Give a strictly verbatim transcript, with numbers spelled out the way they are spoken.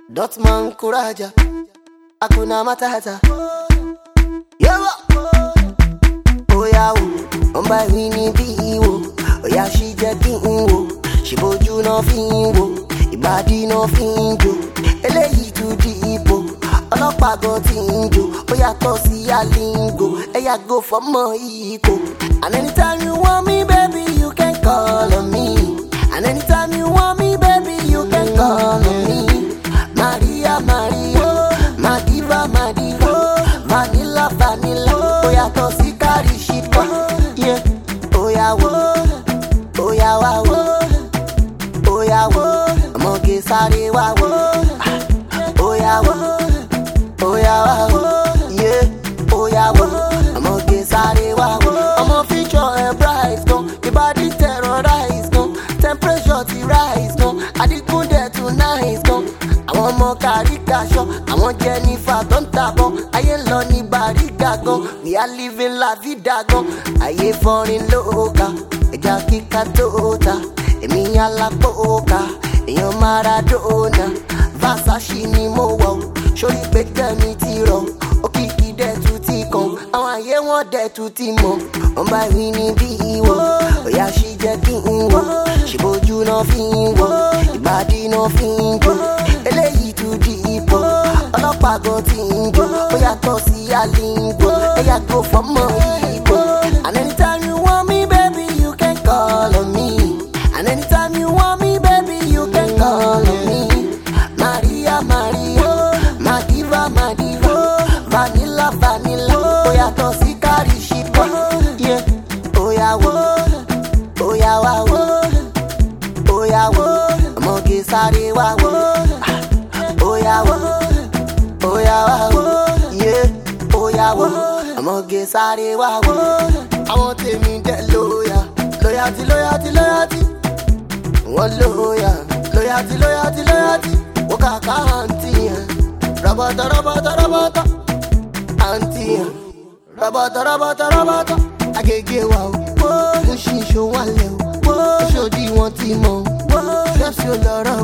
Dotman Kuraja, Akuna Matata. Yewa, Oya, Omba Winnie Biwo, Oya she jetting wo, she boju no finwo, Ibadi no finjo, Eleyi too deep, Olopa go tinjo, Oya tosi a lingo, Eya go for more ego. And anytime you want me, baby, you can call on me. And anytime you want me, baby, you can call on me. Maria, Maria, Madiva, Madiva, Vanilla, Vanilla, Oya tosi kari shika, yeah. Oya wo, Oya wa wo, Oya wo, Moge sare wa wo, Oya wo, Oya wa wo, yeah. Oya wo, Moge sare wa wo. I'ma feature and price, go. Your body terrorize, go. Temperature to rise, go. I did good there tonight, go. I want more Karika show. I want Jennifer, don't tap on. I ain't lonely Bariga, go. We are living la vida, go. I ain't falling loca. Eja kika tota. Emi la poka. Eyo Maradona. Versace ni mo wow. Show you better me tiro. Okiki de tuti kon. Àwọn ayé wọn dẹ̀ tún ti mọ̀. Wọ́n bá rí níbí ìwọ. Oya ṣì jẹ́ kí n wọ̀. Ṣèbójú náà fi ń wọ̀. Ìbàdí náà fi ń jò. Eléyìí tún di ipò. Ọlọ́pàá gan ti ń jò. Ó yàtọ̀ sí àlìngò. Ẹ̀yà go fọ́mọ ìbò. And anytime you want me, baby, you can call on me. And anytime you want me, baby, you can call on me. Maria, Maria, Madiva, Madiva, Vanilla, Vanilla. Oya tosi kari shika, yeah. Oya wo, Oya wa wo, Oya wo, Moge sare wa wo, Oya wo, Oya wa wo, yeah. Oya wo, Moge sare wa wo. Àwọn tèmi jẹ́ lóyà, loyalty, loyalty, loyalty. Wọ́n lóyà, loyalty, loyalty, loyalty. Wọ́n kàkà àǹtí yẹn, rabata, rabata, rabata, àǹtí yẹn. Rabata, rabata, rabata, agege wa o. Mo ṣì ṣó wálẹ̀ o. Ṣòdì wọn ti mọ̀ o. Ṣẹ́fì ò lọ́rọ̀